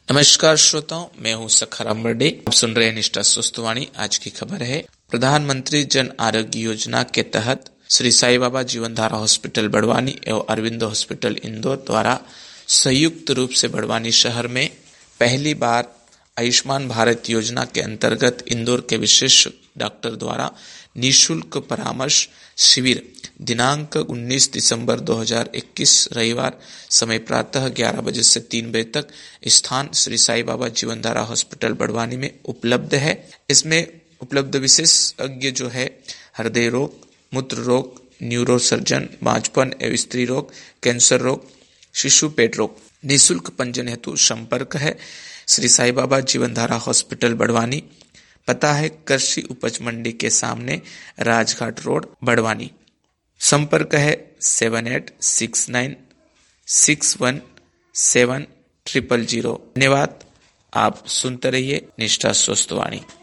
नमस्कार श्रोताओं, मैं हूं सखाराम बर्डे। आप सुन रहे हैं निष्ठा स्वस्थवाणी। आज की खबर है, प्रधानमंत्री जन आरोग्य योजना के तहत श्री साई बाबा जीवनधारा हॉस्पिटल बड़वानी एवं अरविंदो हॉस्पिटल इंदौर द्वारा संयुक्त रूप से बड़वानी शहर में पहली बार आयुष्मान भारत योजना के अंतर्गत इंदौर के विशेष डॉक्टर द्वारा निःशुल्क परामर्श शिविर दिनांक 19 दिसंबर 2021 रविवार समय प्रातः 11 बजे से 3 बजे तक स्थान श्री साई बाबा जीवनधारा हॉस्पिटल बड़वानी में उपलब्ध है। इसमें उपलब्ध विशेषज्ञ जो है हृदय रोग, मूत्र रोग, न्यूरोसर्जन, बांझपन एवं स्त्री रोग, कैंसर रोग, शिशु पेट रोग। निःशुल्क पंजीयन हेतु संपर्क है श्री साई बाबा जीवनधारा हॉस्पिटल बड़वानी। पता है कृषि उपज मंडी के सामने, राजघाट रोड, बड़वानी। संपर्क है 7869617000। धन्यवाद। आप सुनते रहिए निष्ठा स्वस्थवाणी।